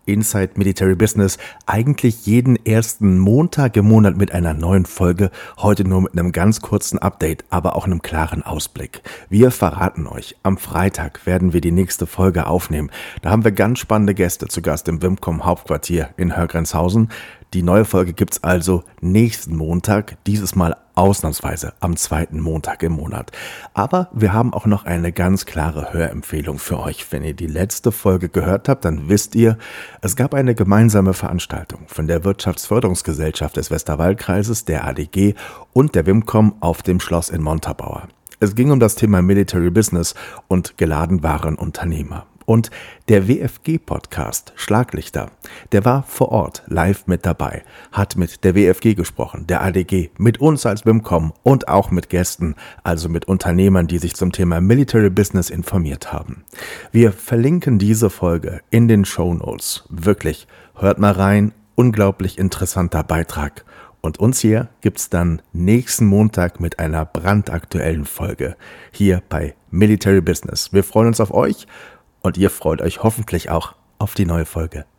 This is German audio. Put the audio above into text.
Inside Military Business, eigentlich jeden ersten Montag im Monat mit einer neuen Folge, heute nur mit einem ganz kurzen Update, aber auch einem klaren Ausblick. Wir verraten euch, am Freitag werden wir die nächste Folge aufnehmen. Da haben wir ganz spannende Gäste zu Gast im Wimcom Hauptquartier in Hörgrenzhausen. Die neue Folge gibt's also nächsten Montag, dieses Mal ausnahmsweise am zweiten Montag im Monat. Aber wir haben auch noch eine ganz klare Hörempfehlung für euch. Wenn ihr die letzte Folge gehört habt, dann wisst ihr, es gab eine gemeinsame Veranstaltung von der Wirtschaftsförderungsgesellschaft des Westerwaldkreises, der ADG und der Wimcom auf dem Schloss in Montabaur. Es ging um das Thema Military Business und geladen waren Unternehmer. Und der WFG-Podcast Schlaglichter, der war vor Ort live mit dabei, hat mit der WFG gesprochen, der ADG, mit uns als Wimcom und auch mit Gästen, also mit Unternehmern, die sich zum Thema Military Business informiert haben. Wir verlinken diese Folge in den Shownotes. Wirklich, hört mal rein, unglaublich interessanter Beitrag. Und uns hier gibt's dann nächsten Montag mit einer brandaktuellen Folge hier bei Military Business. Wir freuen uns auf euch. Und ihr freut euch hoffentlich auch auf die neue Folge.